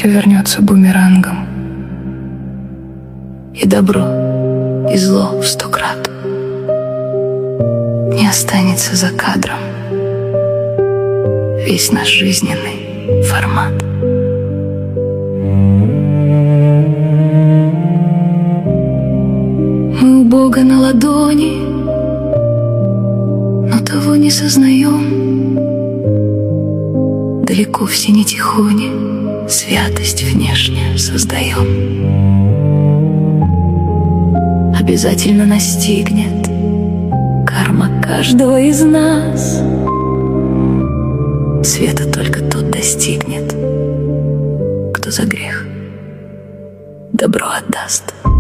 все вернется бумерангом. И добро, и зло в 100 крат не останется за кадром. Весь наш жизненный формат. Мы у Бога на ладони, но того не сознаем. Далеко в синей тихоне святость внешне создаем. Обязательно настигнет карма каждого из нас. Света только тот достигнет, кто за грех добро отдаст.